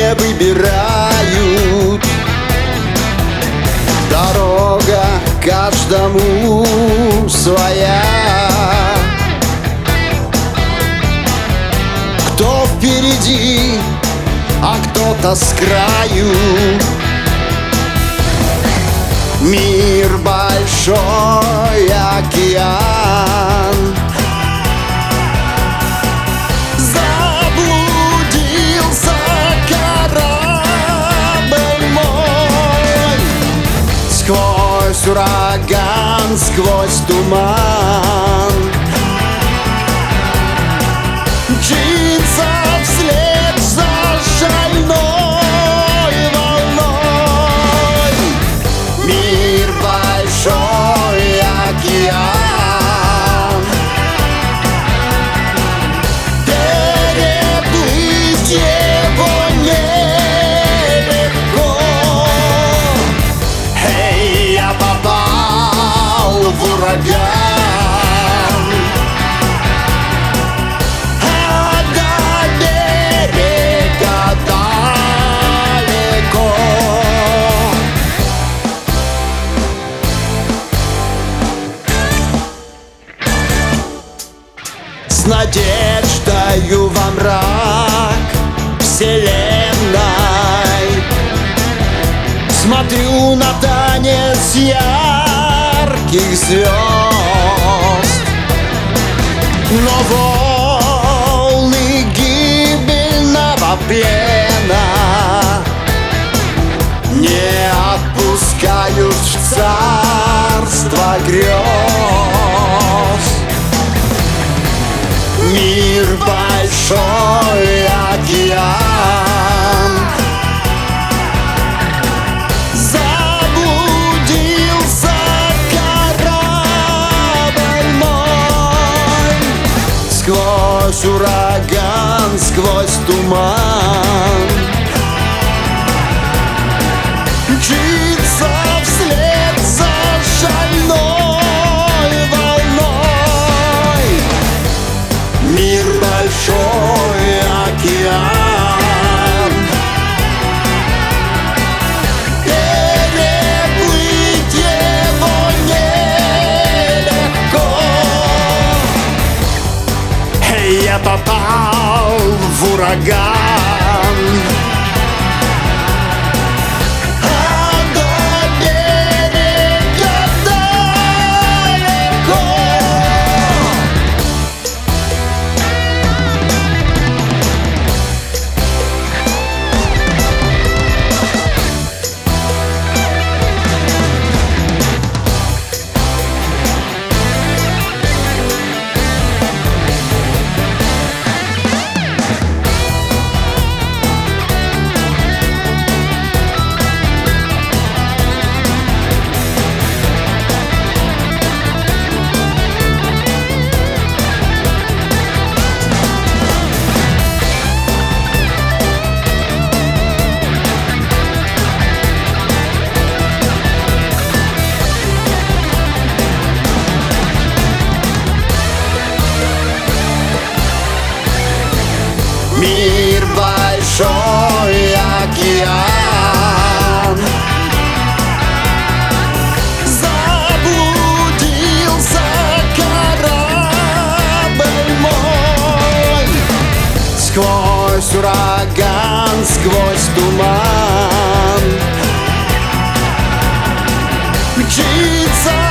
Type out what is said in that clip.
не выбирают. Дорога каждому своя. Кто впереди, а кто-то с краю. Мир большой океан. Заблудился корабль мой. Сквозь ураган, сквозь туман. Мчится вслед за шальной волной. Мир большой океан. Переплыть его нелегко. Эй, я попал в ураган. А до берега далеко. С надеждою во мрак вселенной смотрю на танец ярких звезд. Но волны гибельного плена не отпускают в царство грез. Мир большой океан. Заблудился корабль мой. Сквозь ураган, сквозь туман. Мчится вслед за шальной волной. Мир большой океан. Переплыть его нелегко. Эй, я попал в ураган. А до берега далеко. Мир большой океан. Заблудился корабль мой. Сквозь ураган, сквозь туман. Мчится